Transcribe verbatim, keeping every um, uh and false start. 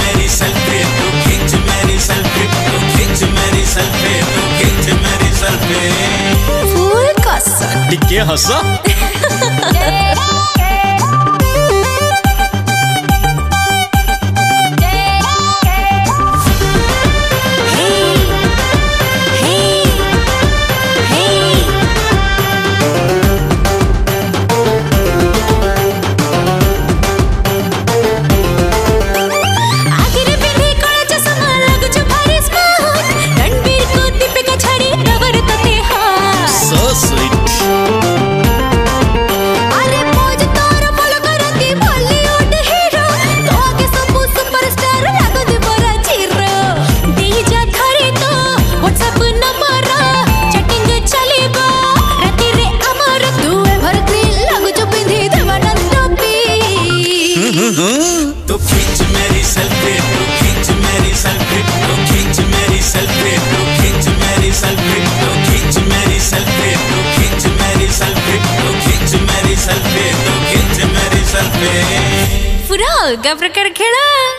मेरी सेल्फी तू खींच मेरी सेल्फी तू खींच मेरी सेल्फी तू खींच मेरी सेल्फी फूल कसा टिके हंसा तू खींच मेरी सेल्फी तू खींच मेरी सेल्फी तू खींच मेरी सेल्फी तू खींच मेरी सेल्फी तू खींच मेरी सेल्फी तू खींच मेरी सेल्फी तू खींच मेरी सेल्फी तू खींच मेरी सेल्फी पुरा प्रकार खेळा।